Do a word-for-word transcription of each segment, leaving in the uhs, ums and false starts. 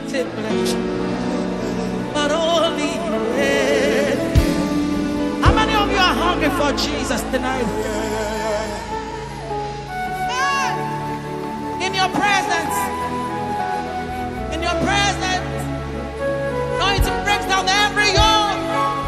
unlimited blessing, but only you. How many of you are hungry for Jesus tonight? In your presence, in your presence, going to break down every yoke.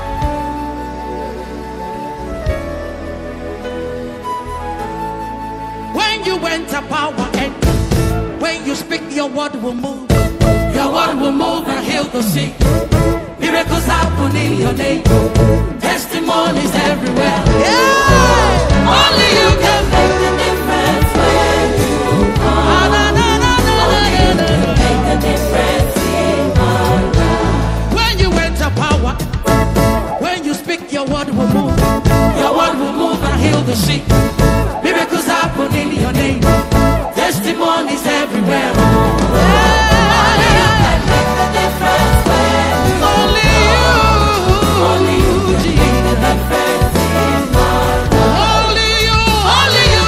When you enter power and when you speak, your word will move. Your word will move and heal the sick. Miracles happen in your name. Testimonies everywhere. Yeah! Only you can make the difference when you come. No, no, no, no, Only you can make the difference in my life. When you enter power, when you speak, your word will move. Your word will move and heal the sick. Miracles happen in your name. Testimonies everywhere. Only you can make the difference when you Only you, only you can make the difference in my life. Only you, only you.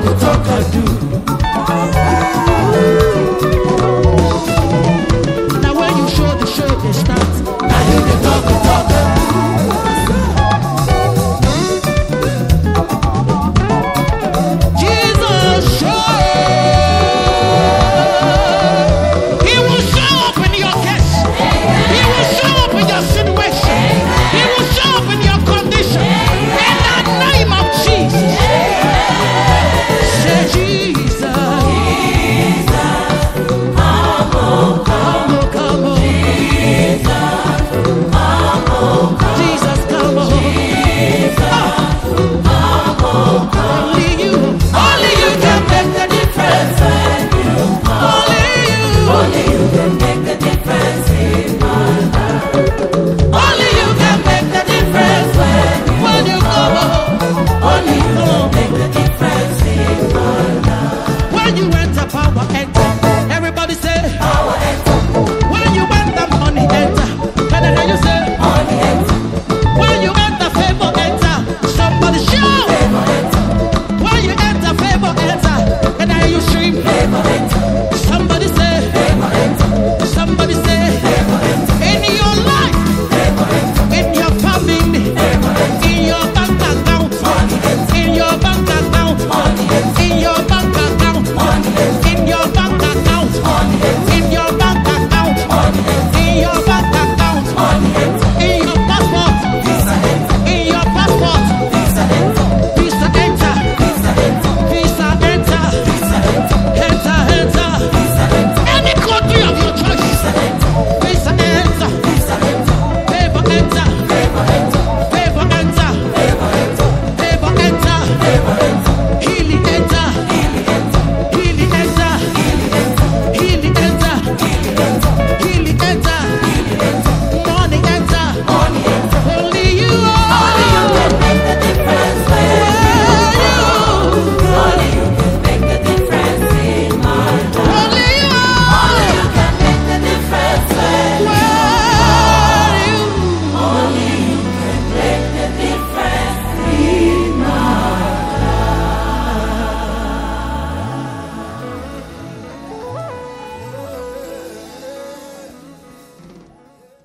go talk and do.